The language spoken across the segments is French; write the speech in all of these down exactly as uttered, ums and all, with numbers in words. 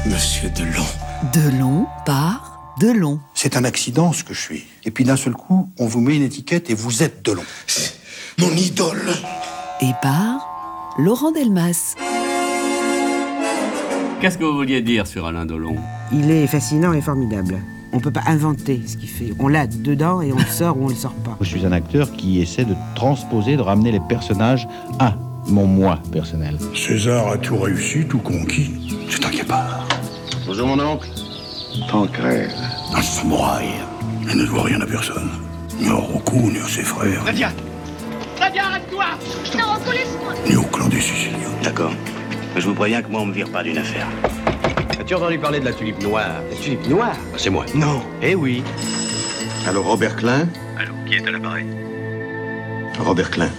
Monsieur Delon. Delon par Delon. C'est un accident, ce que je suis. Et puis d'un seul coup, on vous met une étiquette et vous êtes Delon. C'est mon idole. Et par Laurent Delmas. Qu'est-ce que vous vouliez dire sur Alain Delon ? Il est fascinant et formidable. On peut pas inventer ce qu'il fait. On l'a dedans et on le sort ou on le sort pas. Je suis un acteur qui essaie de transposer, de ramener les personnages à mon moi personnel. César a tout réussi, tout conquis. C'est un guépard. Bonjour mon oncle. Tancrède. Un samouraï. Il ne doit rien à personne. Ni au Roku, ni à ses frères. Nadia Nadia, arrête-toi. Non, Rocco, laisse-moi. Ni au clan des Siciliens. D'accord. Mais je vous préviens que moi, on me vire pas d'une affaire. As-tu entendu parler de la tulipe noire? La tulipe noire? C'est moi. Non. Eh oui. Allô, Robert Klein? Allô, qui est à l'appareil? Robert Klein.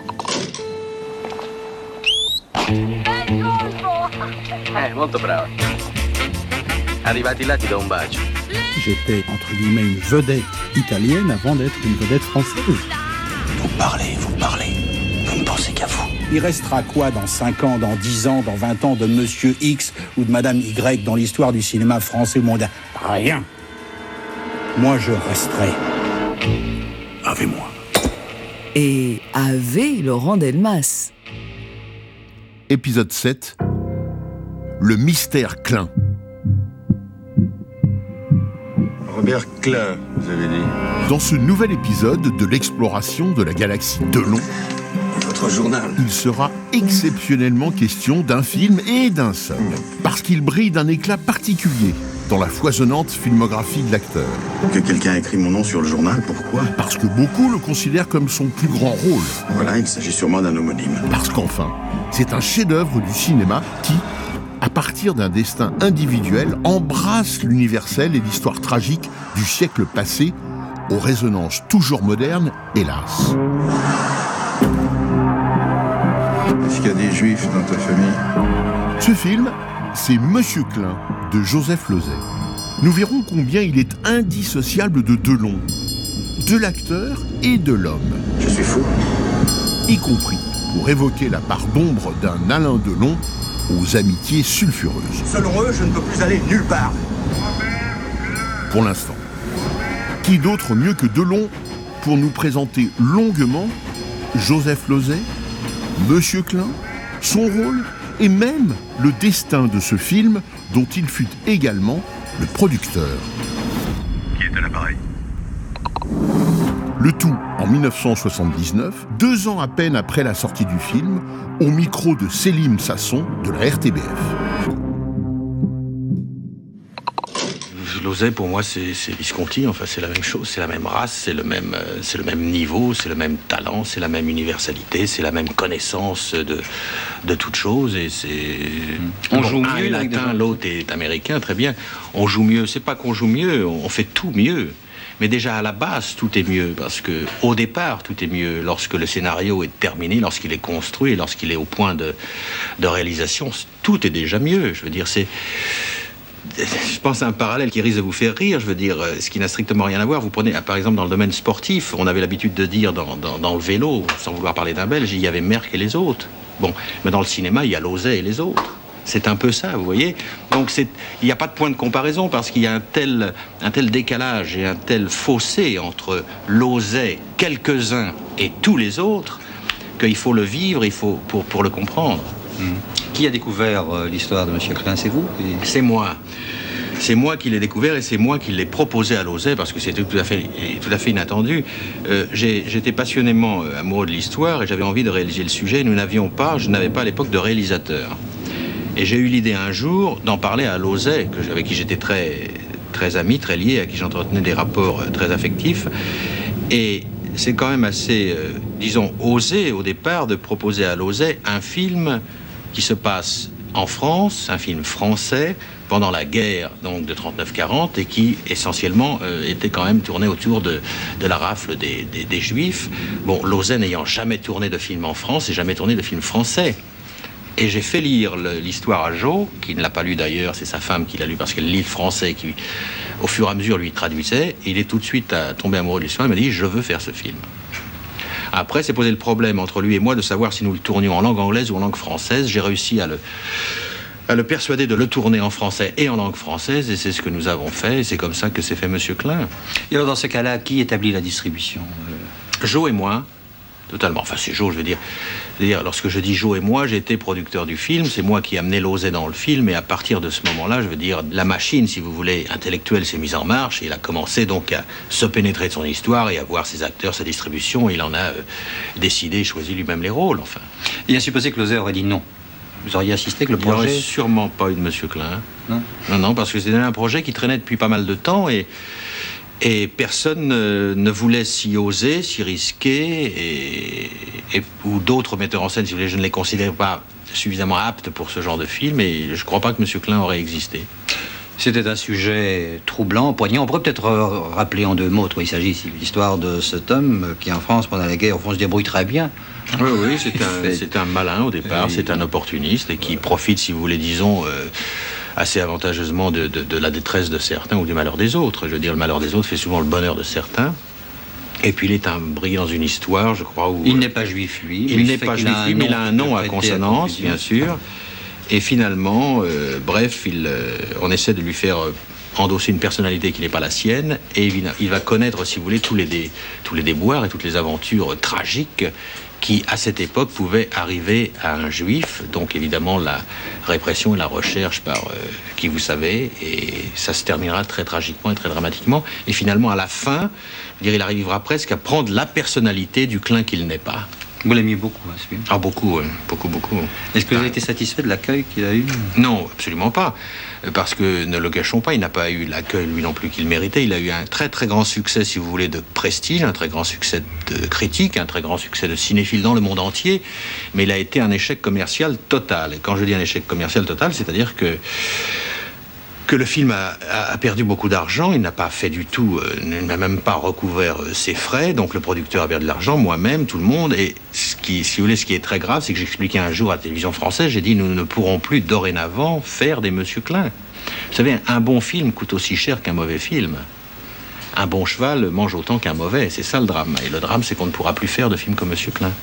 Eh, molto bravo. Arrivati là, ti do un bacio. J'étais, entre guillemets, une vedette italienne avant d'être une vedette française. Vous parlez, vous parlez. Vous ne pensez qu'à vous. Il restera quoi dans cinq ans, dans dix ans, dans vingt ans de Monsieur X ou de Madame Y dans l'histoire du cinéma français ou mondial? Rien. Moi, je resterai. Avec moi. Et Ave Laurent Delmas. Épisode sept. Le mystère Klein. Robert Klein, vous avez dit. Dans ce nouvel épisode de l'exploration de la galaxie Delon, Votre journal. il sera exceptionnellement question d'un film et d'un seul, parce qu'il brille d'un éclat particulier dans la foisonnante filmographie de l'acteur. Que quelqu'un a écrit mon nom sur le journal, pourquoi? Parce que beaucoup le considèrent comme son plus grand rôle. Voilà, il s'agit sûrement d'un homonyme. Parce qu'enfin, c'est un chef-d'œuvre du cinéma qui, à partir d'un destin individuel, embrasse l'universel et l'histoire tragique du siècle passé, aux résonances toujours modernes, hélas. Est-ce qu'il y a des juifs dans ta famille? Ce film, c'est Monsieur Klein, de Joseph Losey. Nous verrons combien il est indissociable de Delon, de l'acteur et de l'homme. Je suis fou. Y compris pour évoquer la part d'ombre d'un Alain Delon aux amitiés sulfureuses. Selon eux, je ne peux plus aller nulle part. Pour l'instant. Qui d'autre mieux que Delon pour nous présenter longuement Joseph Losey, Monsieur Klein, son rôle et même le destin de ce film dont il fut également le producteur. Qui est à l'appareil? Le tout en dix-neuf cent soixante-dix-neuf, deux ans à peine après la sortie du film, au micro de Célim Sasson de la R T B F. Losey, pour moi, c'est, c'est Visconti. Enfin, c'est la même chose, c'est la même race, c'est le même, euh, c'est le même niveau, c'est le même talent, c'est la même universalité, c'est la même connaissance de, de toute chose. Et c'est... On bon, joue un mieux est avec latin, des... l'autre est américain, très bien. On joue mieux. C'est pas qu'on joue mieux, on fait tout mieux. Mais déjà, à la base, tout est mieux, parce que au départ, tout est mieux. Lorsque le scénario est terminé, lorsqu'il est construit, et lorsqu'il est au point de, de réalisation, tout est déjà mieux. Je veux dire, c'est... Je pense à un parallèle qui risque de vous faire rire, je veux dire, ce qui n'a strictement rien à voir. Vous prenez, par exemple, dans le domaine sportif, on avait l'habitude de dire dans, dans, dans le vélo, sans vouloir parler d'un Belge, il y avait Merck et les autres. Bon, mais dans le cinéma, il y a Losey et les autres. C'est un peu ça, vous voyez. Donc, c'est, il n'y a pas de point de comparaison parce qu'il y a un tel, un tel décalage et un tel fossé entre Losey, quelques-uns et tous les autres, qu'il faut le vivre, il faut pour, pour le comprendre. Mmh. Qui a découvert euh, l'histoire de Monsieur Klein? C'est vous? Et... C'est moi. C'est moi qui l'ai découvert et c'est moi qui l'ai proposé à Losey parce que c'était tout à fait, tout à fait inattendu. Euh, j'ai, j'étais passionnément amoureux de l'histoire et j'avais envie de réaliser le sujet. Nous n'avions pas, je n'avais pas à l'époque de réalisateur. Et j'ai eu l'idée un jour d'en parler à Losey, que, avec qui j'étais très, très ami, très lié, à qui j'entretenais des rapports très affectifs. Et c'est quand même assez, euh, disons, osé au départ de proposer à Losey un film qui se passe en France, un film français, pendant la guerre donc de trente-neuf quarante et qui essentiellement euh, était quand même tourné autour de, de la rafle des, des, des Juifs. Bon, Losey n'ayant jamais tourné de film en France et jamais tourné de film français. Et j'ai fait lire le, l'histoire à Jo, qui ne l'a pas lu d'ailleurs, c'est sa femme qui l'a lu parce qu'elle lit le français, qui au fur et à mesure lui traduisait. Il est tout de suite à, tombé amoureux de l'histoire, il m'a dit « je veux faire ce film ». Après, c'est posé le problème entre lui et moi de savoir si nous le tournions en langue anglaise ou en langue française. J'ai réussi à le, à le persuader de le tourner en français et en langue française, et c'est ce que nous avons fait, et c'est comme ça que s'est fait Monsieur Klein. Et alors, dans ce cas-là, qui établit la distribution? Jo et moi, totalement. Enfin, c'est Jo, je veux dire. C'est-à-dire, lorsque je dis Jo et moi, j'ai été producteur du film, c'est moi qui ai amené Lauzet dans le film, et à partir de ce moment-là, je veux dire, la machine, si vous voulez, intellectuelle s'est mise en marche, et il a commencé donc à se pénétrer de son histoire et à voir ses acteurs, sa distribution, et il en a euh, décidé et choisi lui-même les rôles, enfin. Et à supposer que Lauzet aurait dit non. Vous auriez assisté que le projet... Il n'y aurait sûrement pas eu de Monsieur Klein. Non. Non, non, parce que c'était un projet qui traînait depuis pas mal de temps, et... Et personne euh, ne voulait s'y oser, s'y risquer, et, et, ou d'autres metteurs en scène, si vous voulez, je ne les considère pas suffisamment aptes pour ce genre de film, et je ne crois pas que Monsieur Klein aurait existé. C'était un sujet troublant, poignant. On pourrait peut-être rappeler en deux mots de quoi il s'agit ici. L'histoire de cet homme qui, en France, pendant la guerre, au fond, se débrouille très bien. Oui, oui, c'est un, c'est un malin au départ, c'est un opportuniste, et qui profite, si vous voulez, disons... Euh, assez avantageusement de, de, de la détresse de certains ou du malheur des autres. Je veux dire, le malheur des autres fait souvent le bonheur de certains. Et puis il est imbriqué dans une histoire, je crois, où... Il n'est pas juif, lui. Il n'est pas juif, lui, mais il a un nom à consonance, bien sûr. Et finalement, euh, bref, il, euh, on essaie de lui faire euh, endosser une personnalité qui n'est pas la sienne, et il, il va connaître, si vous voulez, tous les, dé, tous les déboires et toutes les aventures euh, tragiques qui, à cette époque, pouvaient arriver à un juif. Donc, évidemment, la répression et la recherche par euh, qui vous savez, et ça se terminera très tragiquement et très dramatiquement. Et finalement, à la fin, je veux dire, il arrivera presque à prendre la personnalité du Klein qu'il n'est pas. Vous l'aimiez beaucoup, hein, ce film? Ah, beaucoup, oui. Beaucoup, beaucoup. Est-ce que vous avez été satisfait de l'accueil qu'il a eu? Non, absolument pas. Parce que, ne le cachons pas, il n'a pas eu l'accueil, lui non plus, qu'il méritait. Il a eu un très, très grand succès, si vous voulez, de prestige, un très grand succès de critique, un très grand succès de cinéphile dans le monde entier. Mais il a été un échec commercial total. Et quand je dis un échec commercial total, c'est-à-dire que que le film a, a, a perdu beaucoup d'argent, il n'a pas fait du tout, euh, n'a même pas recouvert euh, ses frais, donc le producteur a perdu de l'argent, moi-même, tout le monde, et ce qui, si vous voulez, ce qui est très grave, c'est que j'expliquais un jour à la télévision française, j'ai dit, nous ne pourrons plus dorénavant faire des Monsieur Klein. Vous savez, un bon film coûte aussi cher qu'un mauvais film. Un bon cheval mange autant qu'un mauvais, c'est ça le drame. Et le drame, c'est qu'on ne pourra plus faire de films comme Monsieur Klein.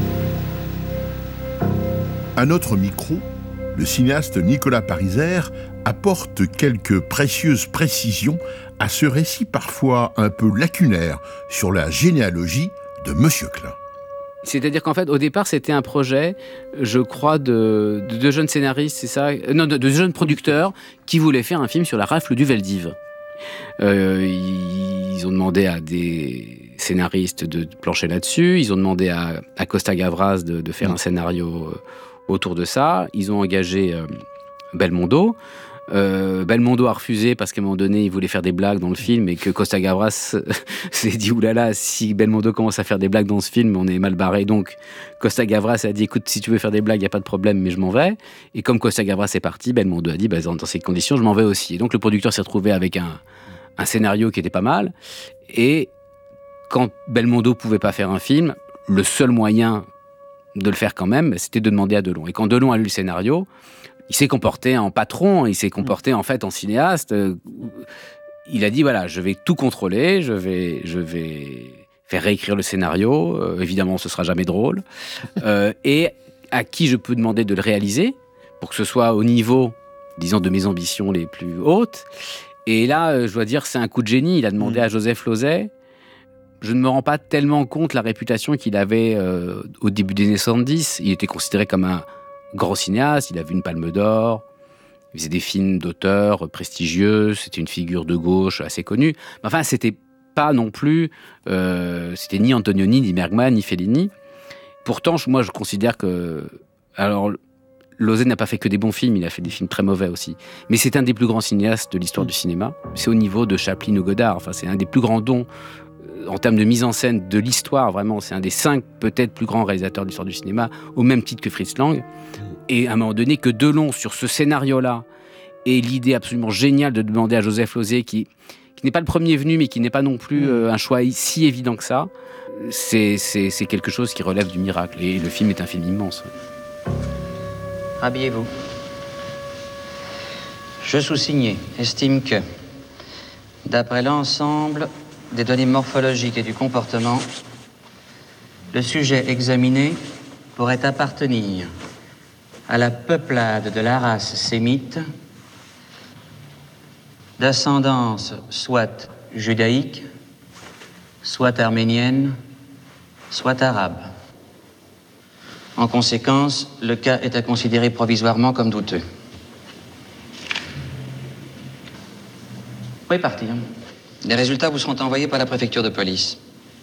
À notre micro, le cinéaste Nicolas Pariser apporte quelques précieuses précisions à ce récit parfois un peu lacunaire sur la généalogie de Monsieur Klein. C'est-à-dire qu'en fait, au départ, c'était un projet, je crois, de, de, de jeunes scénaristes, c'est ça, non, de, de jeunes producteurs qui voulaient faire un film sur la rafle du Veldiv. Euh, ils ont demandé à des scénaristes de plancher là-dessus, ils ont demandé à, à Costa Gavras de, de faire un scénario autour de ça. Ils ont engagé euh, Belmondo. Euh, Belmondo a refusé parce qu'à un moment donné, il voulait faire des blagues dans le film et que Costa Gavras s'est dit oulala, si Belmondo commence à faire des blagues dans ce film, on est mal barré. Donc Costa Gavras a dit écoute, si tu veux faire des blagues, il n'y a pas de problème, mais je m'en vais. Et comme Costa Gavras est parti, Belmondo a dit bah, dans ces conditions, je m'en vais aussi. Et donc le producteur s'est retrouvé avec un, un scénario qui était pas mal. Et quand Belmondo pouvait pas faire un film, le seul moyen de le faire quand même, c'était de demander à Delon. Et quand Delon a lu le scénario, il s'est comporté en patron, il s'est comporté en fait en cinéaste. Il a dit voilà, je vais tout contrôler, je vais, je vais faire réécrire le scénario. Euh, évidemment, ce sera jamais drôle. Euh, et à qui je peux demander de le réaliser pour que ce soit au niveau, disons, de mes ambitions les plus hautes. Et là, je dois dire, c'est un coup de génie. Il a demandé mmh. à Joseph Lauzet. Je ne me rends pas tellement compte la réputation qu'il avait euh, au début des années soixante-dix. Il était considéré comme un grand cinéaste, il avait une palme d'or, il faisait des films d'auteur prestigieux, c'était une figure de gauche assez connue. Mais enfin, c'était pas non plus... Euh, c'était ni Antonioni, ni Bergman, ni Fellini. Pourtant, moi, je considère que... Alors, Lauzet n'a pas fait que des bons films, il a fait des films très mauvais aussi. Mais c'est un des plus grands cinéastes de l'histoire du cinéma. C'est au niveau de Chaplin ou Godard. Enfin, c'est un des plus grands dons en termes de mise en scène de l'histoire, vraiment, c'est un des cinq peut-être plus grands réalisateurs de l'histoire du cinéma, au même titre que Fritz Lang. Et à un moment donné, que Delon, sur ce scénario-là, ait l'idée absolument géniale de demander à Joseph Lauzet, qui, qui n'est pas le premier venu, mais qui n'est pas non plus euh, un choix si évident que ça, c'est, c'est, c'est quelque chose qui relève du miracle. Et le film est un film immense. Habillez-vous. Je sous-signé estime que, d'après l'ensemble des données morphologiques et du comportement, le sujet examiné pourrait appartenir à la peuplade de la race sémite, d'ascendance soit judaïque, soit arménienne, soit arabe. En conséquence, le cas est à considérer provisoirement comme douteux. Vous pouvez partir. Les résultats vous seront envoyés par la préfecture de police.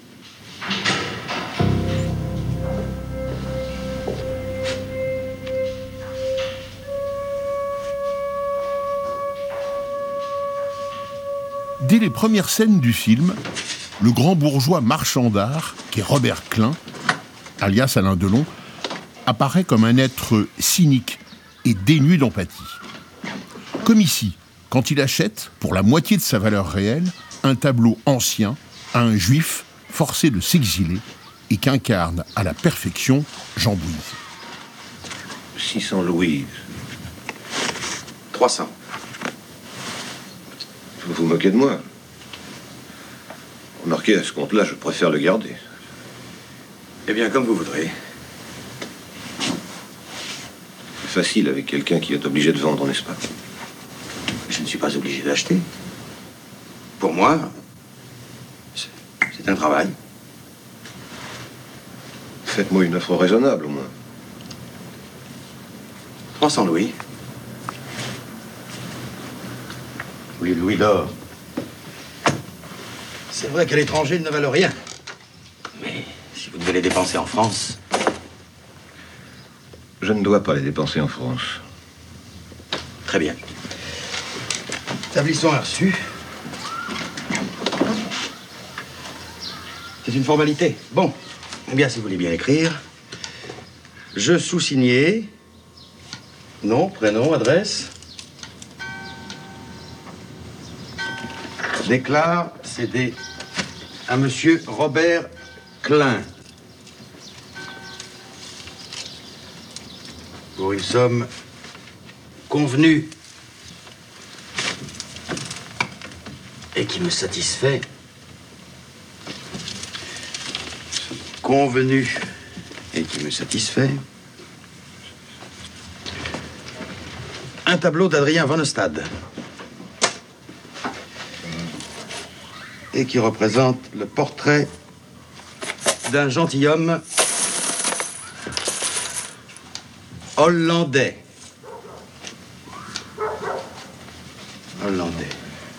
Dès les premières scènes du film, le grand bourgeois marchand d'art, qui est Robert Klein, alias Alain Delon, apparaît comme un être cynique et dénué d'empathie. Comme ici, quand il achète, pour la moitié de sa valeur réelle, un tableau ancien à un juif forcé de s'exiler et qu'incarne à la perfection Jean Bouise. six cents louis. trois cents. Vous vous moquez de moi. Remarquez, à ce compte-là, je préfère le garder. Eh bien, comme vous voudrez. C'est facile avec quelqu'un qui est obligé de vendre, n'est-ce pas? Je ne suis pas obligé d'acheter. Pour moi, c'est c'est un travail. Faites-moi une offre raisonnable, au moins. trois cents louis. Oui, louis d'or. C'est vrai qu'à l'étranger, ils ne valent rien. Mais si vous devez les dépenser en France... Je ne dois pas les dépenser en France. Très bien. Établissons un reçu. C'est une formalité. Bon. Eh bien, si vous voulez bien écrire. Je sous-signé. Nom, prénom, adresse. Déclare céder à monsieur Robert Klein. Pour une somme convenue et qui me satisfait. Convenue et qui me satisfait. Un tableau d'Adrien Van Ostade. Et qui représente le portrait d'un gentilhomme hollandais. Hollandais.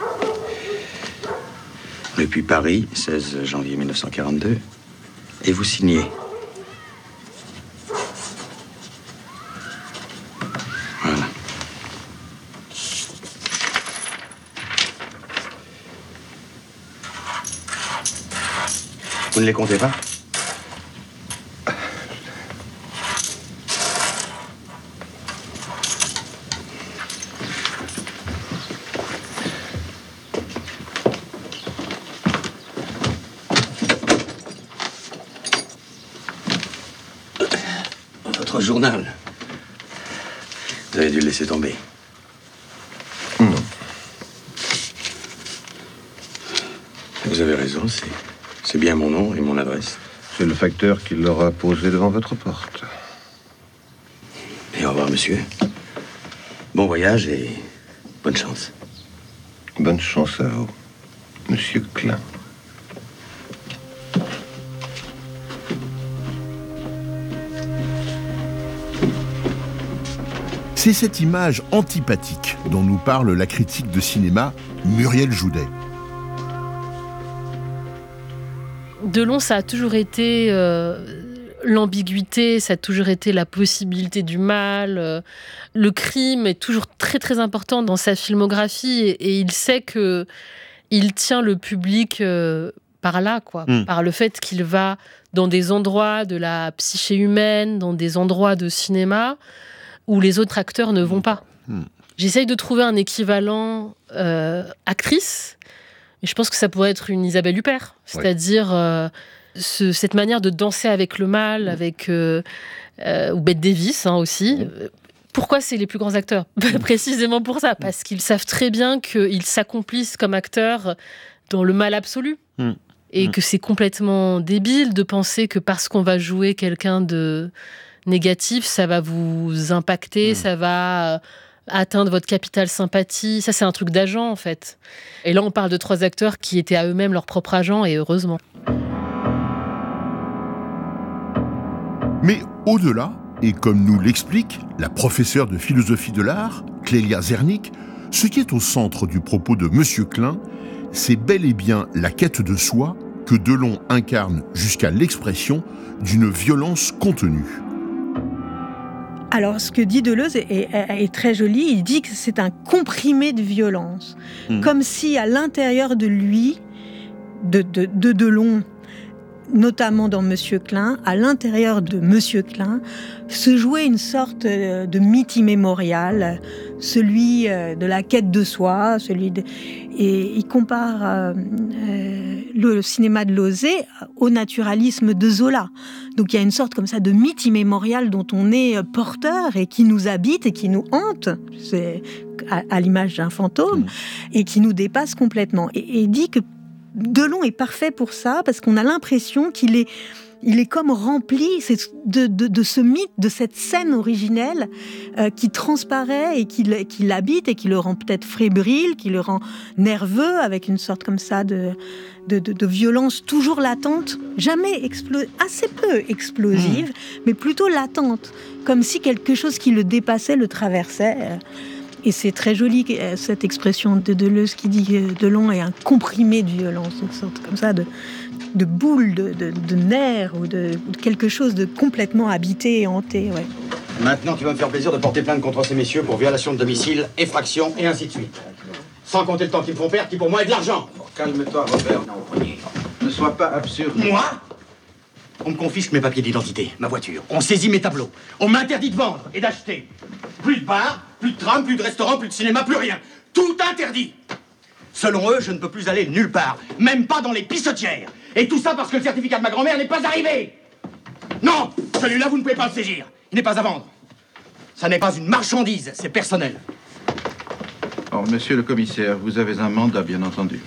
Depuis Paris, seize janvier mille neuf cent quarante-deux. Et vous signez. Voilà. Vous ne les comptez pas? Votre journal. Vous avez dû le laisser tomber. Non. Vous avez raison, c'est... C'est bien mon nom et mon adresse. C'est le facteur qui l'aura posé devant votre porte. Et au revoir, monsieur. Bon voyage et bonne chance. Bonne chance à vous, monsieur Klein. C'est cette image antipathique dont nous parle la critique de cinéma Muriel Joudet. Delon, ça a toujours été euh, l'ambiguïté, ça a toujours été la possibilité du mal. Euh, le crime est toujours très très important dans sa filmographie et, et il sait que il tient le public euh, par là, quoi, mmh. par le fait qu'il va dans des endroits de la psyché humaine, dans des endroits de cinéma où les autres acteurs ne vont pas. Mmh. J'essaye de trouver un équivalent euh, actrice. Et je pense que ça pourrait être une Isabelle Huppert, c'est-à-dire euh, ce, cette manière de danser avec le mal, avec euh, euh, ou Bette Davis hein, aussi. Mmh. Pourquoi c'est les plus grands acteurs? Précisément pour ça, parce qu'ils savent très bien qu'ils s'accomplissent comme acteurs dans le mal absolu. Mmh. Et mmh. que c'est complètement débile de penser que parce qu'on va jouer quelqu'un de négatif, ça va vous impacter, mmh. ça va atteindre votre capital sympathie. Ça, c'est un truc d'agent, en fait. Et là, on parle de trois acteurs qui étaient à eux-mêmes leur propre agent, et heureusement. Mais au-delà, et comme nous l'explique la professeure de philosophie de l'art, Clélia Zernick, ce qui est au centre du propos de Monsieur Klein, c'est bel et bien la quête de soi que Delon incarne jusqu'à l'expression d'une violence contenue. Alors, ce que dit Deleuze est, est, est très joli. Il dit que c'est un comprimé de violence. Mmh. Comme si, à l'intérieur de lui, de, de, de Delon, notamment dans Monsieur Klein, à l'intérieur de Monsieur Klein, se jouait une sorte de mythe immémorial, celui de la quête de soi, celui de... Et il compare euh, euh, le cinéma de Lauzet au naturalisme de Zola. Donc il y a une sorte comme ça de mythe immémorial dont on est porteur et qui nous habite et qui nous hante, c'est à, à l'image d'un fantôme, mmh. et qui nous dépasse complètement. Et, et il dit que Delon est parfait pour ça, parce qu'on a l'impression qu'il est, il est comme rempli de, de, de ce mythe, de cette scène originelle euh, qui transparaît et qui, qui l'habite et qui le rend peut-être fébrile, qui le rend nerveux, avec une sorte comme ça de, de, de, de violence toujours latente, jamais explo- assez peu explosive, mmh. mais plutôt latente, comme si quelque chose qui le dépassait le traversait. Et c'est très joli, cette expression de Deleuze qui dit que Delon est un comprimé de violence, une sorte comme ça de, de boule, de, de, de nerfs, ou de, de quelque chose de complètement habité et hanté. Ouais. Maintenant, tu vas me faire plaisir de porter plainte contre ces messieurs pour violation de domicile, effraction et ainsi de suite. Sans compter le temps qu'ils me font perdre, qui pour moi est de l'argent. Oh, calme-toi, Robert. Ne sois pas absurde. Moi ? On me confisque mes papiers d'identité, ma voiture. On saisit mes tableaux. On m'interdit de vendre et d'acheter. Plus de bar, plus de tram, plus de restaurant, plus de cinéma, plus rien. Tout interdit. Selon eux, je ne peux plus aller nulle part, même pas dans les pissotières. Et tout ça parce que le certificat de ma grand-mère n'est pas arrivé. Non, celui-là, vous ne pouvez pas le saisir. Il n'est pas à vendre. Ça n'est pas une marchandise, c'est personnel. Alors, monsieur le commissaire, vous avez un mandat, bien entendu.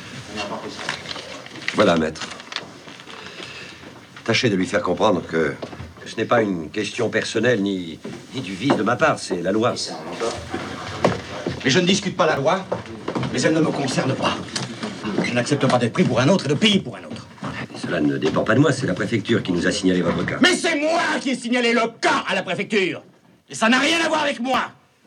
Voilà, maître. Tâchez de lui faire comprendre que ce n'est pas une question personnelle ni, ni du vice de ma part, c'est la loi. Mais je ne discute pas la loi, mais elle ne me concerne pas. Je n'accepte pas d'être pris pour un autre et de payer pour un autre. Cela ne dépend pas de moi, c'est la préfecture qui nous a signalé votre cas. Mais c'est moi qui ai signalé le cas à la préfecture. Et ça n'a rien à voir avec moi.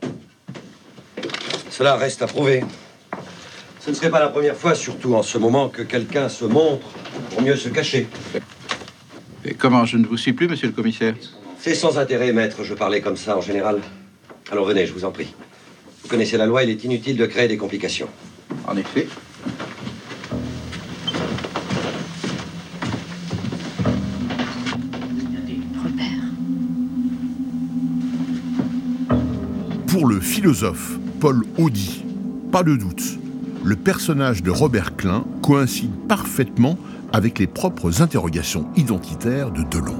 Cela reste à prouver. Ce ne serait pas la première fois, surtout en ce moment, que quelqu'un se montre pour mieux se cacher. Et comment, je ne vous suis plus, monsieur le commissaire? C'est sans intérêt, maître, je parlais comme ça en général. Alors venez, je vous en prie. Vous connaissez la loi, il est inutile de créer des complications. En effet. Robert. Pour le philosophe Paul Audy, pas de doute, le personnage de Robert Klein coïncide parfaitement avec les propres interrogations identitaires de Delon.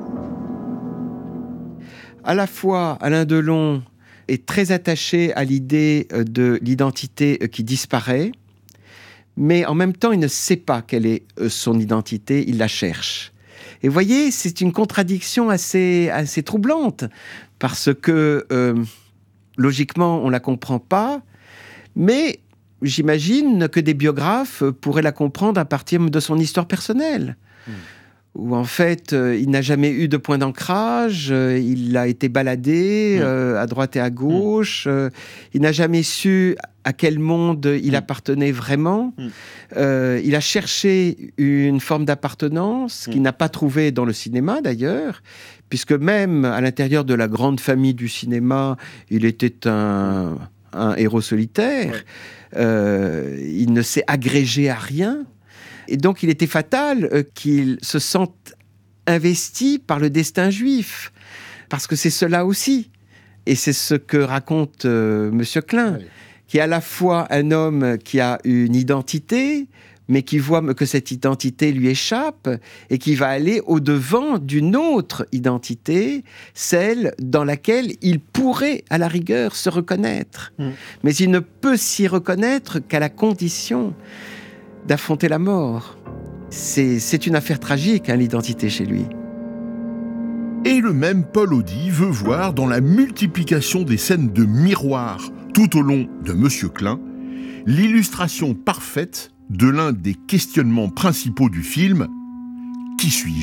À la fois, Alain Delon est très attaché à l'idée de l'identité qui disparaît, mais en même temps, il ne sait pas quelle est son identité, il la cherche. Et vous voyez, c'est une contradiction assez, assez troublante, parce que, euh, logiquement, on ne la comprend pas, mais j'imagine que des biographes pourraient la comprendre à partir de son histoire personnelle. Mmh. Où en fait, euh, il n'a jamais eu de point d'ancrage, euh, il a été baladé mmh. euh, à droite et à gauche, mmh. euh, il n'a jamais su à quel monde il mmh. appartenait vraiment. Mmh. Euh, il a cherché une forme d'appartenance mmh. qu'il n'a pas trouvée dans le cinéma d'ailleurs, puisque même à l'intérieur de la grande famille du cinéma, il était un, un héros solitaire. Ouais. Euh, il ne s'est agrégé à rien. Et donc, il était fatal euh, qu'il se sente investi par le destin juif. Parce que c'est cela aussi. Et c'est ce que raconte euh, Monsieur Klein, oui. qui est à la fois un homme qui a une identité, mais qui voit que cette identité lui échappe et qui va aller au-devant d'une autre identité, celle dans laquelle il pourrait, à la rigueur, se reconnaître. Mmh. Mais il ne peut s'y reconnaître qu'à la condition d'affronter la mort. C'est, c'est une affaire tragique, hein, l'identité chez lui. Et le même Paul Audy veut voir dans la multiplication des scènes de miroirs tout au long de Monsieur Klein l'illustration parfaite de l'un des questionnements principaux du film, qui suis-je ?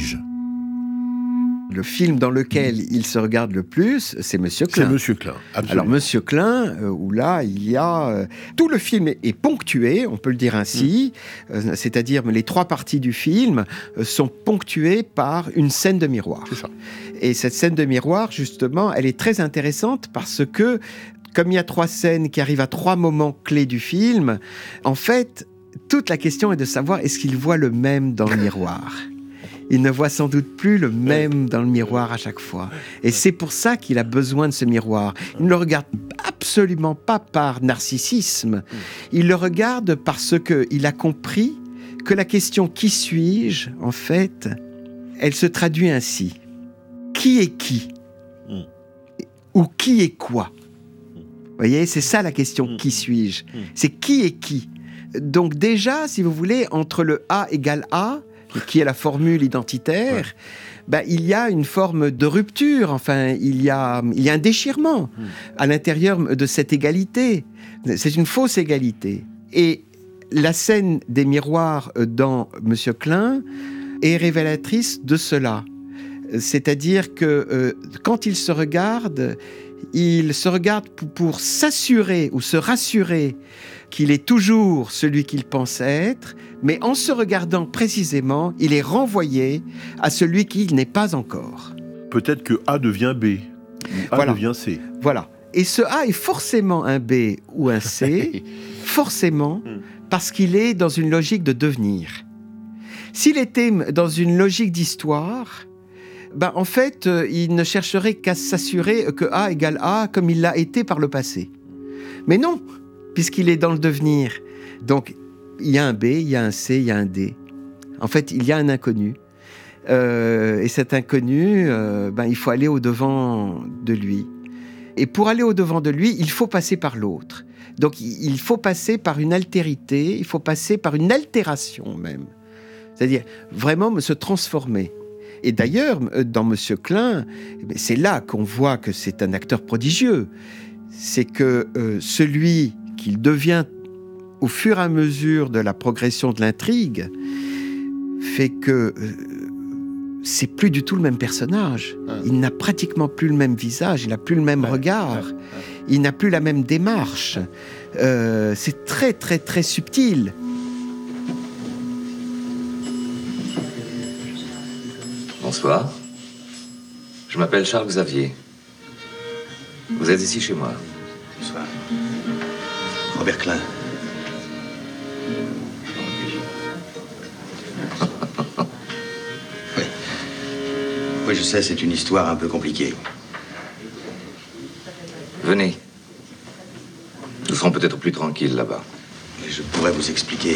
Le film dans lequel il se regarde le plus, c'est Monsieur Klein. C'est Monsieur Klein, absolument. Alors Monsieur Klein, euh, où là, il y a... Euh, tout le film est, est ponctué, on peut le dire ainsi, mmh. euh, c'est-à-dire les trois parties du film euh, sont ponctuées par une scène de miroir. C'est ça. Et cette scène de miroir, justement, elle est très intéressante parce que, comme il y a trois scènes qui arrivent à trois moments clés du film, en fait, toute la question est de savoir est-ce qu'il voit le même dans le miroir ? Il ne voit sans doute plus le même dans le miroir à chaque fois. Et c'est pour ça qu'il a besoin de ce miroir. Il ne le regarde absolument pas par narcissisme. Il le regarde parce qu'il a compris que la question « qui suis-je ?» en fait, elle se traduit ainsi. Qui est qui ? Ou qui est quoi ? Vous voyez, c'est ça la question « qui suis-je ?» C'est qui est qui ? Donc déjà, si vous voulez, entre le A égale A, qui est la formule identitaire, ouais. bah, il y a une forme de rupture, enfin, il y a, il y a un déchirement mmh. à l'intérieur de cette égalité. C'est une fausse égalité. Et la scène des miroirs dans Monsieur Klein est révélatrice de cela. C'est-à-dire que euh, quand il se regarde, il se regarde pour, pour s'assurer ou se rassurer qu'il est toujours celui qu'il pense être, mais en se regardant précisément, il est renvoyé à celui qu'il n'est pas encore. Peut-être que A devient B, A voilà. devient C. Voilà. Et ce A est forcément un B ou un C, forcément, parce qu'il est dans une logique de devenir. S'il était dans une logique d'histoire, ben en fait, il ne chercherait qu'à s'assurer que A égale A comme il l'a été par le passé. Mais non, puisqu'il est dans le devenir. Donc, il y a un B, il y a un C, il y a un D. En fait, il y a un inconnu. Euh, et cet inconnu, euh, ben, il faut aller au-devant de lui. Et pour aller au-devant de lui, il faut passer par l'autre. Donc, il faut passer par une altérité, il faut passer par une altération même. C'est-à-dire, vraiment se transformer. Et d'ailleurs, dans Monsieur Klein, c'est là qu'on voit que c'est un acteur prodigieux. C'est que euh, celui qu'il devient au fur et à mesure de la progression de l'intrigue fait que euh, c'est plus du tout le même personnage. Il n'a pratiquement plus le même visage, il n'a plus le même regard, il n'a plus la même démarche. Euh, c'est très très très subtil. Bonsoir. Je m'appelle Charles Xavier. Vous êtes ici chez moi. Bonsoir. Robert Klein. Oui. Oui, je sais, c'est une histoire un peu compliquée. Venez. Nous serons peut-être plus tranquilles là-bas. Mais je pourrais vous expliquer.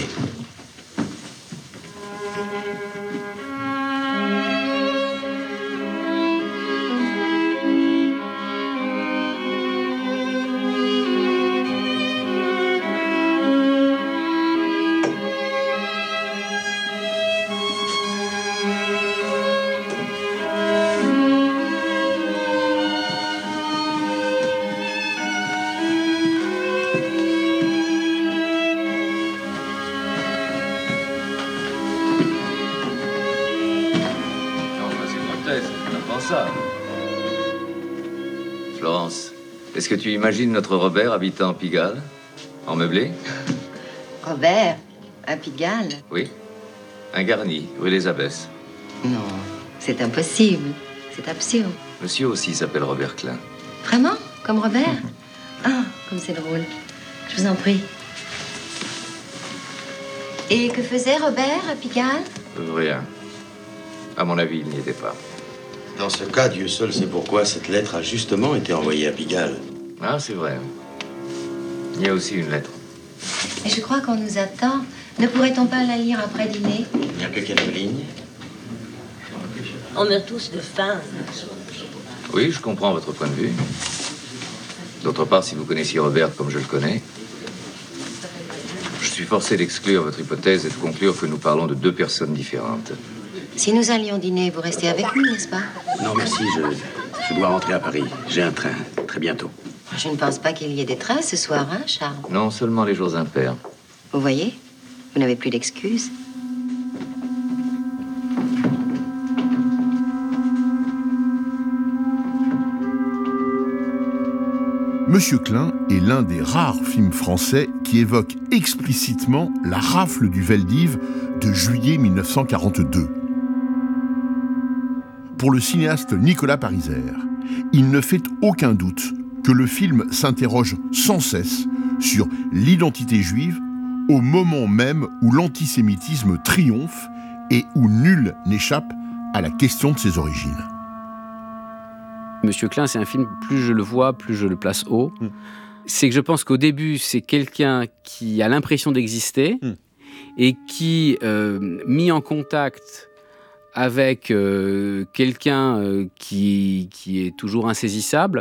Florence, est-ce que tu imagines notre Robert habitant Pigalle, en meublé? Robert, à Pigalle? Oui, un garni, rue des Abbesses. Non, c'est impossible, c'est absurde. Monsieur aussi s'appelle Robert Klein. Vraiment? Comme Robert? Ah, comme c'est drôle. Je vous en prie. Et que faisait Robert à Pigalle? Euh, rien. À mon avis, il n'y était pas. Dans ce cas, Dieu seul sait pourquoi cette lettre a justement été envoyée à Pigalle. Ah, c'est vrai. Il y a aussi une lettre. Mais je crois qu'on nous attend. Ne pourrait-on pas la lire après dîner? Il n'y a que quelques lignes. On meurt tous de faim. Oui, je comprends votre point de vue. D'autre part, si vous connaissiez Robert comme je le connais, je suis forcé d'exclure votre hypothèse et de conclure que nous parlons de deux personnes différentes. Si nous allions dîner, vous restez avec nous, n'est-ce pas? Non, merci, je, je dois rentrer à Paris. J'ai un train, très bientôt. Je ne pense pas qu'il y ait des trains ce soir, hein, Charles? Non, seulement les jours impairs. Vous voyez, vous n'avez plus d'excuses. Monsieur Klein est l'un des rares films français qui évoque explicitement la rafle du Veldiv de juillet mille neuf cent quarante-deux. Pour le cinéaste Nicolas Pariser, il ne fait aucun doute que le film s'interroge sans cesse sur l'identité juive au moment même où l'antisémitisme triomphe et où nul n'échappe à la question de ses origines. Monsieur Klein, c'est un film, plus je le vois, plus je le place haut. Mm. C'est que je pense qu'au début, c'est quelqu'un qui a l'impression d'exister mm. et qui, euh, mis en contact avec euh, quelqu'un euh, qui, qui est toujours insaisissable,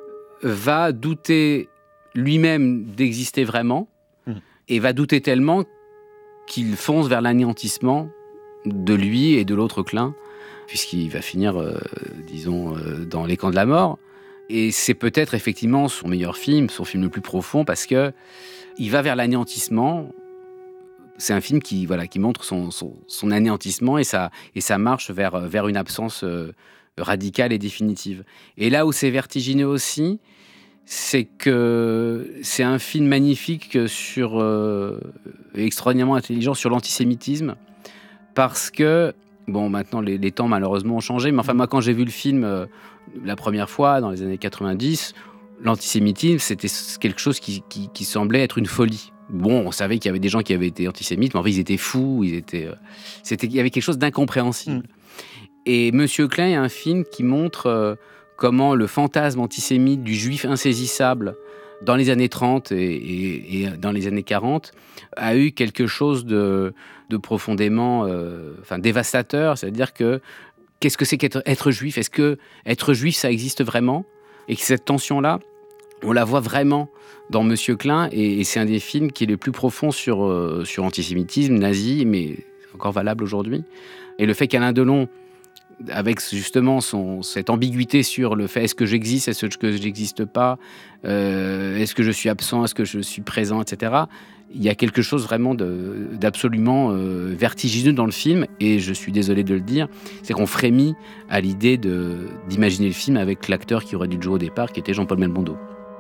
va douter lui-même d'exister vraiment mm. et va douter tellement qu'il fonce vers l'anéantissement de lui et de l'autre Klein, puisqu'il va finir, euh, disons, euh, dans les camps de la mort. Et c'est peut-être effectivement son meilleur film, son film le plus profond, parce que il va vers l'anéantissement. C'est un film qui, voilà, qui montre son, son, son anéantissement et sa, et sa marche vers, vers une absence euh, radicale et définitive. Et là où c'est vertigineux aussi, c'est que c'est un film magnifique sur, euh, extraordinairement intelligent sur l'antisémitisme, parce que bon, maintenant, les, les temps, malheureusement, ont changé. Mais enfin, moi, quand j'ai vu le film euh, la première fois, dans les années quatre-vingt-dix, l'antisémitisme, c'était quelque chose qui, qui, qui semblait être une folie. Bon, on savait qu'il y avait des gens qui avaient été antisémites, mais en fait, ils étaient fous. Ils étaient, euh, c'était, il y avait quelque chose d'incompréhensible. Mm. Et Monsieur Klein est un film qui montre euh, comment le fantasme antisémite du juif insaisissable, dans les années trente et, et, et dans les années quarante, a eu quelque chose de, de profondément euh, enfin, dévastateur. C'est-à-dire que, qu'est-ce que c'est qu'être être juif? Est-ce que être juif, ça existe vraiment? Et que cette tension-là, on la voit vraiment dans Monsieur Klein, et, et c'est un des films qui est le plus profond sur, euh, sur l'antisémitisme nazi, mais encore valable aujourd'hui. Et le fait qu'Alain Delon, avec justement son, cette ambiguïté sur le fait est-ce que j'existe, est-ce que je n'existe pas, euh, est-ce que je suis absent, est-ce que je suis présent, et cetera. Il y a quelque chose vraiment de, d'absolument euh, vertigineux dans le film, et je suis désolé de le dire, c'est qu'on frémit à l'idée de, d'imaginer le film avec l'acteur qui aurait dû jouer au départ, qui était Jean-Paul Belmondo.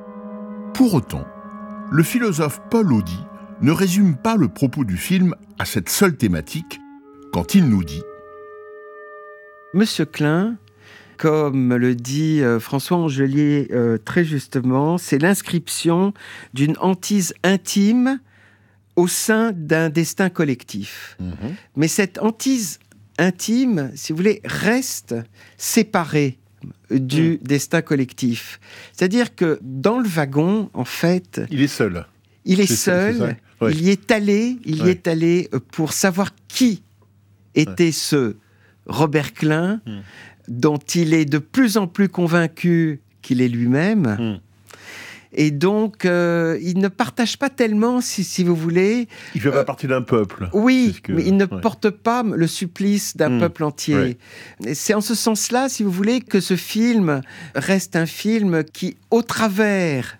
Pour autant, le philosophe Paul Audy ne résume pas le propos du film à cette seule thématique quand il nous dit: Monsieur Klein, comme le dit euh, François Angelier euh, très justement, c'est l'inscription d'une hantise intime au sein d'un destin collectif. Mmh. Mais cette hantise intime, si vous voulez, reste séparée du mmh. destin collectif. C'est-à-dire que dans le wagon, en fait... Il est seul. Il est c'est, seul, c'est, c'est ouais. il y est allé, il ouais. y est allé pour savoir qui était ouais. ce Robert Klein, mmh. dont il est de plus en plus convaincu qu'il est lui-même. Mmh. Et donc, euh, il ne partage pas tellement, si, si vous voulez... Il ne fait euh, pas partie d'un peuple. Oui, que, mais il ne ouais. porte pas le supplice d'un mmh. peuple entier. Ouais. Et c'est en ce sens-là, si vous voulez, que ce film reste un film qui, au travers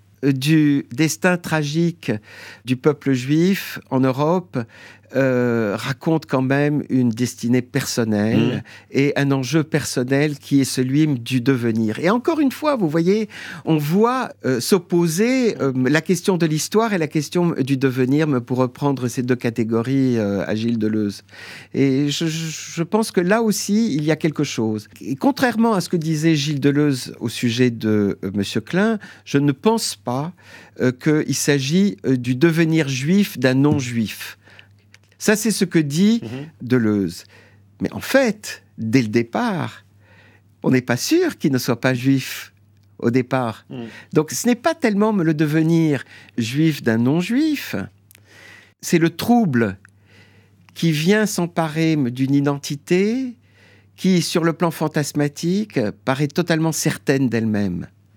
du destin tragique du peuple juif en Europe, Euh, raconte quand même une destinée personnelle mmh. et un enjeu personnel qui est celui du devenir. Et encore une fois, vous voyez, on voit euh, s'opposer euh, la question de l'histoire et la question du devenir, pour reprendre ces deux catégories euh, à Gilles Deleuze. Et je, je pense que là aussi, il y a quelque chose. Et contrairement à ce que disait Gilles Deleuze au sujet de euh, Monsieur Klein, je ne pense pas euh, qu'il s'agit euh, du devenir juif d'un non-juif. Ça, c'est ce que dit mmh. Deleuze. Mais en fait, dès le départ, on n'est pas sûr qu'il ne soit pas juif au départ. Mmh. Donc, ce n'est pas tellement le devenir juif d'un non-juif, c'est le trouble qui vient s'emparer d'une identité qui, sur le plan fantasmatique, paraît totalement certaine d'elle-même. Mmh.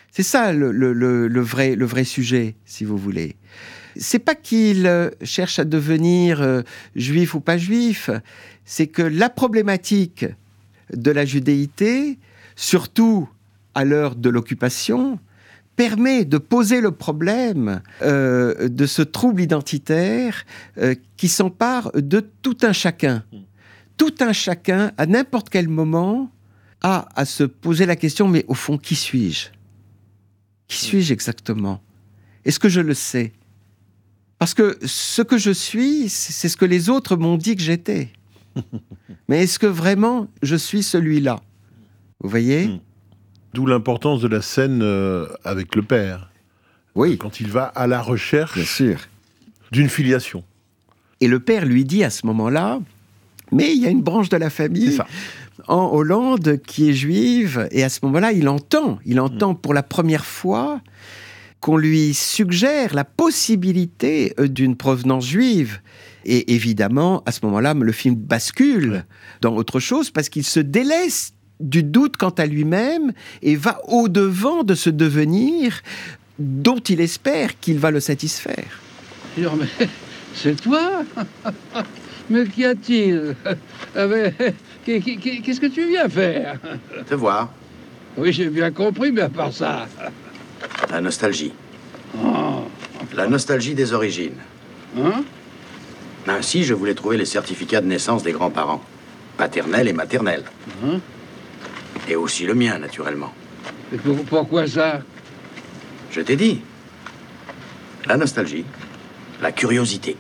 C'est ça le, le, le, le, vrai, le vrai sujet, si vous voulez. C'est pas qu'il euh, cherche à devenir euh, juif ou pas juif, c'est que la problématique de la judéité, surtout à l'heure de l'occupation, permet de poser le problème euh, de ce trouble identitaire euh, qui s'empare de tout un chacun. Tout un chacun, à n'importe quel moment, a à se poser la question, mais au fond, qui suis-je ? Qui suis-je exactement ? Est-ce que je le sais ? Parce que ce que je suis, c'est ce que les autres m'ont dit que j'étais. Mais est-ce que vraiment je suis celui-là ? Vous voyez ? mmh. D'où l'importance de la scène euh, avec le père. Oui. Quand il va à la recherche Bien sûr. d'une filiation. Et le père lui dit à ce moment-là, mais il y a une branche de la famille en Hollande qui est juive, et à ce moment-là, il entend, il entend mmh. pour la première fois qu'on lui suggère la possibilité d'une provenance juive. Et évidemment, à ce moment-là, le film bascule ouais. dans autre chose, parce qu'il se délaisse du doute quant à lui-même et va au-devant de ce devenir dont il espère qu'il va le satisfaire. Non, mais c'est toi ? Mais qu'y a-t-il ? Qu'est-ce que tu viens faire ? Te voir. Oui, j'ai bien compris, mais à part ça... La nostalgie. Oh. La nostalgie des origines. Hein ? Ainsi, je voulais trouver les certificats de naissance des grands-parents. Paternels et maternels. Hein ? Et aussi le mien, naturellement. Et pour, pourquoi ça ? Je t'ai dit. La nostalgie. La curiosité.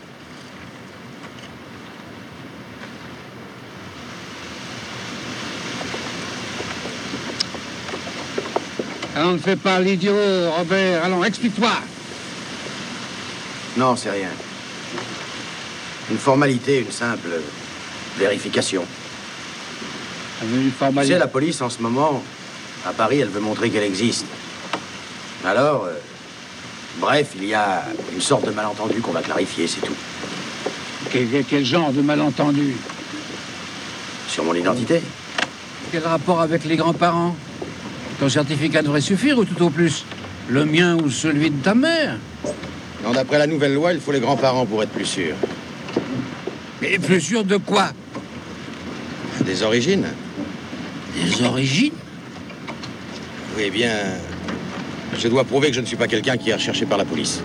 Alors, ne fais pas l'idiot, Robert. Allons, explique-toi. Non, c'est rien. Une formalité, une simple vérification. Une formalité. Tu sais, la police, en ce moment, à Paris, elle veut montrer qu'elle existe. Alors, euh, bref, il y a une sorte de malentendu qu'on va clarifier, c'est tout. Quel, quel genre de malentendu ? Sur mon identité. Quel rapport avec les grands-parents ? Ton certificat devrait suffire, ou tout au plus le mien ou celui de ta mère ? Non, d'après la nouvelle loi, il faut les grands-parents pour être plus sûr. Mais plus sûr de quoi ? Des origines. Des origines ? Oui, eh bien, je dois prouver que je ne suis pas quelqu'un qui est recherché par la police.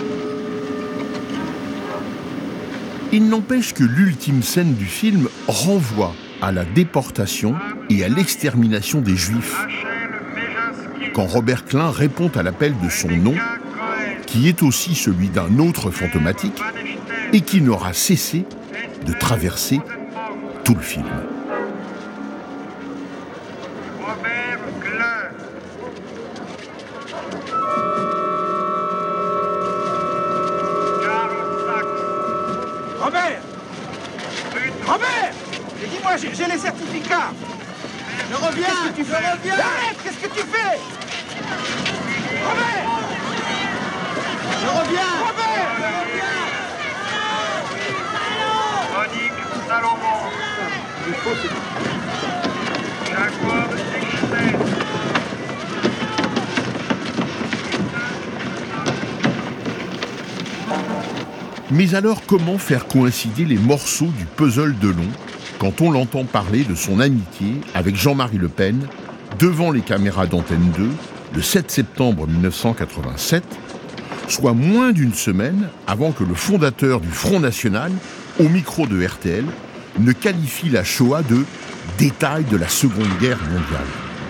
Il n'empêche que l'ultime scène du film renvoie à la déportation et à l'extermination des Juifs. Quand Robert Klein répond à l'appel de son nom, qui est aussi celui d'un autre fantomatique, et qui n'aura cessé de traverser tout le film. Robert Klein. Karl Sachs. Robert Robert dis-moi, j'ai, j'ai les certificats. Je reviens. Qu'est-ce que tu fais ? Je reviens. Arrête, qu'est-ce que tu fais ? Robert Je reviens. Robert Je reviens. Monique Salomon. Il faut c'est... Jacob Exner. Mais alors, comment faire coïncider les morceaux du puzzle Delon quand on l'entend parler de son amitié avec Jean-Marie Le Pen devant les caméras d'Antenne deux le sept septembre mille neuf cent quatre-vingt-sept, soit moins d'une semaine avant que le fondateur du Front National, au micro de R T L, ne qualifie la Shoah de « détail de la Seconde Guerre mondiale ».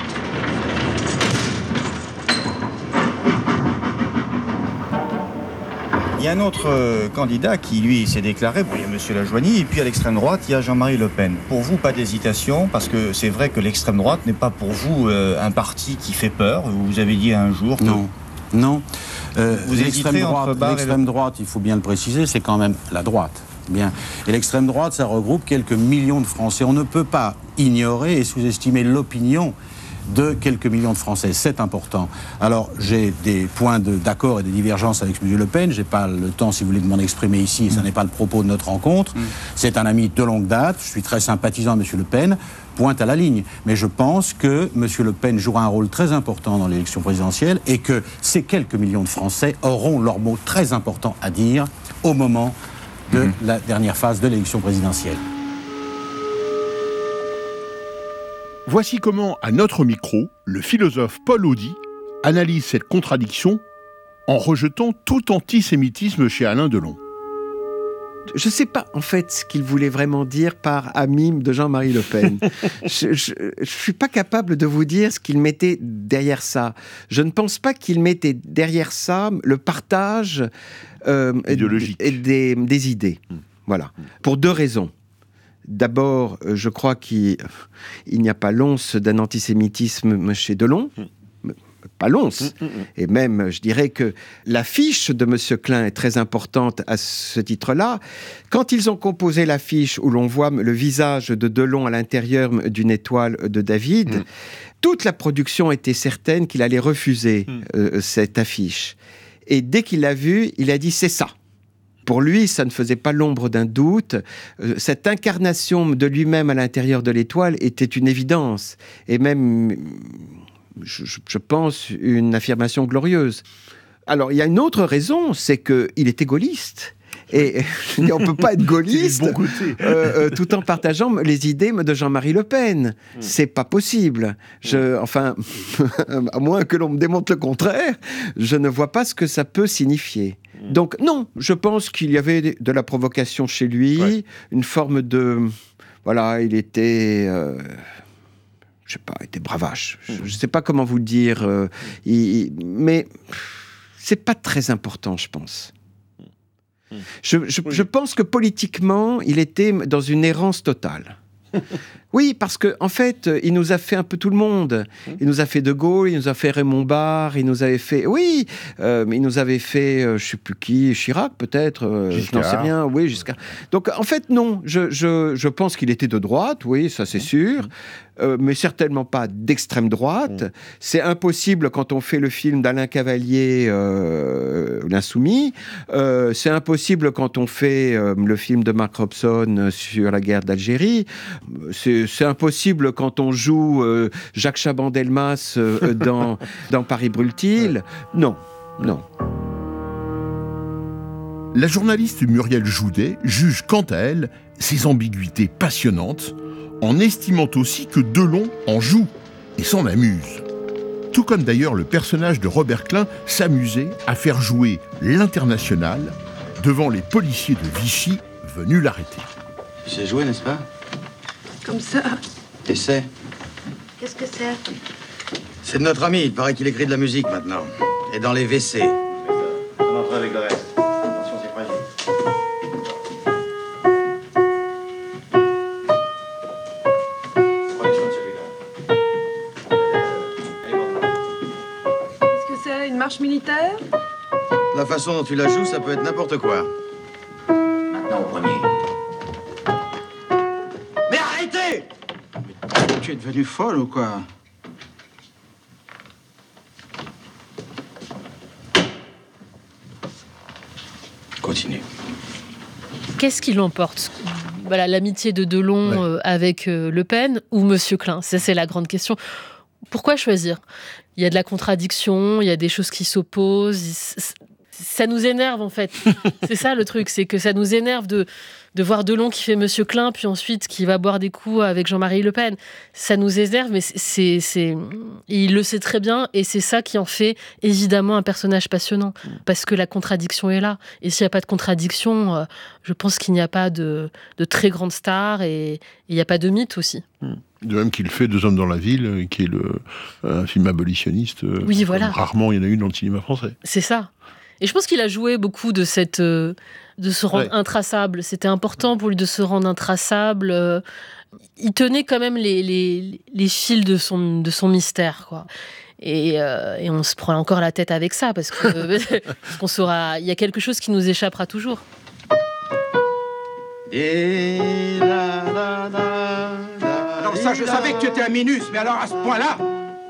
Il y a un autre euh, candidat qui, lui, s'est déclaré, bon, il y a M. Lajoigny, et puis à l'extrême droite, il y a Jean-Marie Le Pen. Pour vous, pas d'hésitation, parce que c'est vrai que l'extrême droite n'est pas pour vous euh, un parti qui fait peur. Vous avez dit un jour que... Non, non. Euh, vous l'extrême droite, Barre l'extrême le... droite, il faut bien le préciser, c'est quand même la droite. Bien. Et l'extrême droite, ça regroupe quelques millions de Français. On ne peut pas ignorer et sous-estimer l'opinion de quelques millions de Français. C'est important. Alors, j'ai des points de, d'accord et des divergences avec M. Le Pen. Je n'ai pas le temps, si vous voulez, de m'en exprimer ici. Et ce n'est pas le propos de notre rencontre. Mmh. C'est un ami de longue date. Je suis très sympathisant de M. Le Pen. Pointe à la ligne. Mais je pense que M. Le Pen jouera un rôle très important dans l'élection présidentielle et que ces quelques millions de Français auront leur mot très important à dire au moment de mmh. la dernière phase de l'élection présidentielle. Voici comment, à notre micro, le philosophe Paul Audy analyse cette contradiction en rejetant tout antisémitisme chez Alain Delon. Je ne sais pas, en fait, ce qu'il voulait vraiment dire par ami de Jean-Marie Le Pen. Je ne suis pas capable de vous dire ce qu'il mettait derrière ça. Je ne pense pas qu'il mettait derrière ça le partage euh, idéologique des, des idées. Mmh. Voilà. Mmh. Pour deux raisons. D'abord, je crois qu'il n'y a pas l'once d'un antisémitisme chez Delon. Mmh. Pas l'once. Mmh, mmh. Et même, je dirais que l'affiche de M. Klein est très importante à ce titre-là. Quand ils ont composé l'affiche où l'on voit le visage de Delon à l'intérieur d'une étoile de David, mmh. toute la production était certaine qu'il allait refuser mmh. euh, cette affiche. Et dès qu'il l'a vue, il a dit « c'est ça ». Pour lui, ça ne faisait pas l'ombre d'un doute. Euh, cette incarnation de lui-même à l'intérieur de l'étoile était une évidence. Et même... Je, je pense, une affirmation glorieuse. Alors, il y a une autre raison, c'est qu'il était gaulliste. Et on ne peut pas être gaulliste bon euh, euh, tout en partageant les idées de Jean-Marie Le Pen. Mmh. C'est pas possible. Je, enfin, à moins que l'on me démontre le contraire, je ne vois pas ce que ça peut signifier. Mmh. Donc, non, je pense qu'il y avait de la provocation chez lui, ouais. une forme de... Voilà, il était... Euh, je sais pas, il était bravache. Je ne sais pas comment vous le dire, euh, il, il, mais c'est pas très important, je pense. Je, je, je pense que politiquement, il était dans une errance totale. Oui, parce qu'en en fait, il nous a fait un peu tout le monde. Il nous a fait De Gaulle, il nous a fait Raymond Barre, il nous avait fait... Oui, euh, il nous avait fait, euh, je ne sais plus qui, Chirac peut-être, euh, je n'en sais rien, oui, Giscard. Donc en fait, non, je, je, je pense qu'il était de droite, oui, ça c'est sûr, euh, mais certainement pas d'extrême droite. Mmh. C'est impossible quand on fait le film d'Alain Cavalier, euh, L'Insoumis. Euh, c'est impossible quand on fait euh, le film de Mark Robson sur la guerre d'Algérie. C'est C'est impossible quand on joue euh, Jacques Chaban-Delmas euh, dans, dans Paris brûle-t-il. Non, non. La journaliste Muriel Joudet juge quant à elle ces ambiguïtés passionnantes en estimant aussi que Delon en joue et s'en amuse. Tout comme d'ailleurs le personnage de Robert Klein s'amusait à faire jouer l'international devant les policiers de Vichy venus l'arrêter. Tu sais jouer, n'est-ce pas? Comme ça. Essaie. Qu'est-ce que c'est? C'est de notre ami, il paraît qu'il écrit de la musique maintenant. Et dans les W C. On entre avec le reste. Attention, c'est fragile. Prenez soin de celui-là. Qu'est-ce que c'est? Une marche militaire? La façon dont tu la joues, ça peut être n'importe quoi. Maintenant au premier. Mais arrêtez! Tu es devenue folle ou quoi? Continue. Qu'est-ce qui l'emporte? Voilà, l'amitié de Delon ouais. euh, avec euh, Le Pen ou Monsieur Klein? Ça, c'est la grande question. Pourquoi choisir? Il y a de la contradiction, il y a des choses qui s'opposent. Ça nous énerve, en fait. C'est ça, le truc. C'est que ça nous énerve de, de voir Delon qui fait Monsieur Klein, puis ensuite qui va boire des coups avec Jean-Marie Le Pen. Ça nous énerve, mais c'est, c'est... il le sait très bien, et c'est ça qui en fait, évidemment, un personnage passionnant. Parce que la contradiction est là. Et s'il n'y a pas de contradiction, euh, je pense qu'il n'y a pas de, de très grande star, et il n'y a pas de mythe aussi. De même qu'il fait Deux hommes dans la ville, qui est le, un film abolitionniste. Oui, voilà. Rarement il y en a eu dans le cinéma français. C'est ça. Et je pense qu'il a joué beaucoup de cette, euh, de se rendre ouais. intraçable. C'était important pour lui de se rendre intraçable. Euh, il tenait quand même les, les, les fils de son, de son mystère, quoi. Et, euh, et on se prend encore la tête avec ça parce que qu'on saura. Il y a quelque chose qui nous échappera toujours. Et la, la, la, la, alors ça, je savais que tu étais un minus, mais alors à ce point-là.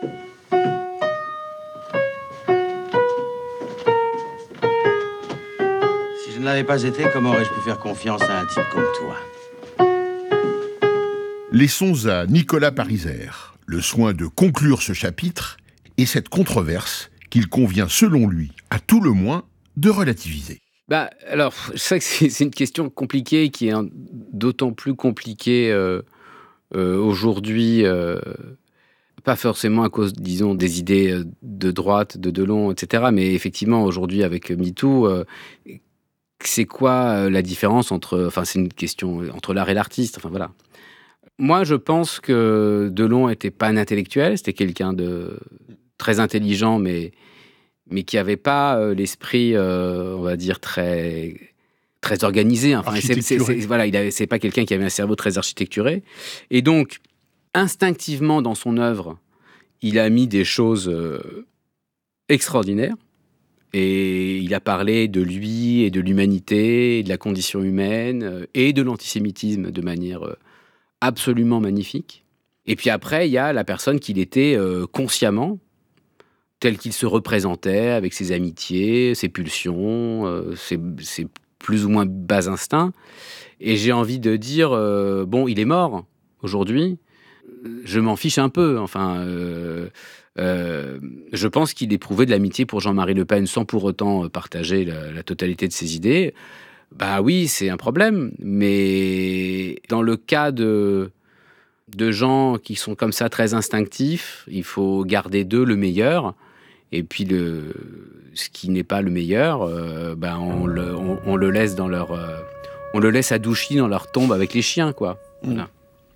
l'avais pas été, comment aurais-je pu faire confiance à un type comme toi? Laissons à Nicolas Pariser le soin de conclure ce chapitre et cette controverse qu'il convient, selon lui, à tout le moins, de relativiser. Bah, alors, je sais que c'est, c'est une question compliquée, qui est un, d'autant plus compliquée euh, euh, aujourd'hui, euh, pas forcément à cause, disons, des idées de droite, de Delon, et cetera, mais effectivement, aujourd'hui, avec MeToo, euh, c'est quoi la différence entre... Enfin, c'est une question entre l'art et l'artiste, enfin, voilà. Moi, je pense que Delon n'était pas un intellectuel, c'était quelqu'un de très intelligent, mais... mais qui n'avait pas euh, l'esprit, euh, on va dire, très, très organisé. Enfin, c'est, c'est, c'est, voilà, il avait, c'est pas quelqu'un qui avait un cerveau très architecturé. Et donc, instinctivement, dans son œuvre, il a mis des choses euh, extraordinaires. Et il a parlé de lui et de l'humanité, et de la condition humaine, euh, et de l'antisémitisme de manière euh, absolument magnifique. Et puis après, il y a la personne qu'il était euh, consciemment, tel qu'il se représentait, avec ses amitiés, ses pulsions, euh, ses, ses plus ou moins bas instincts. Et j'ai envie de dire, euh, bon, il est mort aujourd'hui, je m'en fiche un peu. Enfin, euh, euh, je pense qu'il éprouvait de l'amitié pour Jean-Marie Le Pen sans pour autant partager la, la totalité de ses idées. Bah oui, c'est un problème. Mais dans le cas de... de gens qui sont comme ça très instinctifs, il faut garder d'eux le meilleur. Et puis, le, ce qui n'est pas le meilleur, euh, ben on, le, on, on le laisse dans leur, euh, on le laisse adouchi dans leur tombe avec les chiens, quoi. Voilà.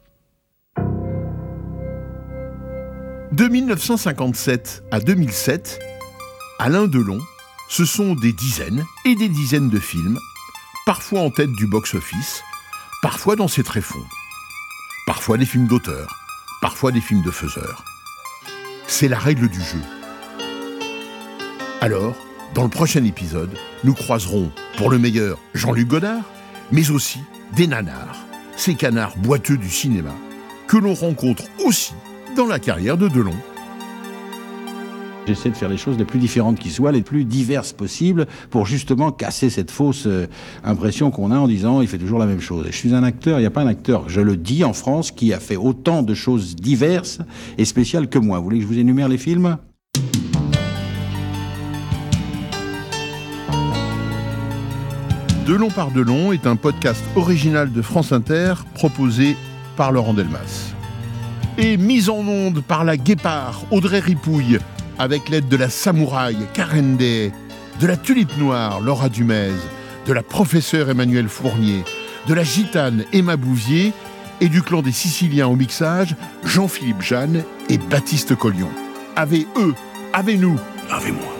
De dix-neuf cent cinquante-sept à deux mille sept, Alain Delon, ce sont des dizaines et des dizaines de films, parfois en tête du box-office, parfois dans ses tréfonds, parfois des films d'auteur, parfois des films de faiseurs. C'est la règle du jeu. Alors, dans le prochain épisode, nous croiserons, pour le meilleur, Jean-Luc Godard, mais aussi des nanars, ces canards boiteux du cinéma, que l'on rencontre aussi dans la carrière de Delon. J'essaie de faire les choses les plus différentes qui soient, les plus diverses possibles, pour justement casser cette fausse euh, impression qu'on a en disant il fait toujours la même chose. Et je suis un acteur, il n'y a pas un acteur, je le dis, en France, qui a fait autant de choses diverses et spéciales que moi. Vous voulez que je vous énumère les films ? Delon par Delon est un podcast original de France Inter proposé par Laurent Delmas. Et mise en onde par la Guépard Audrey Ripouille, avec l'aide de la Samouraï Karen Day, de la Tulipe Noire Laura Dumez, de la professeure Emmanuelle Fournier, de la Gitane Emma Bouvier et du clan des Siciliens au mixage Jean-Philippe Jeanne et Baptiste Collion. Avez eux, avez nous, avez moi.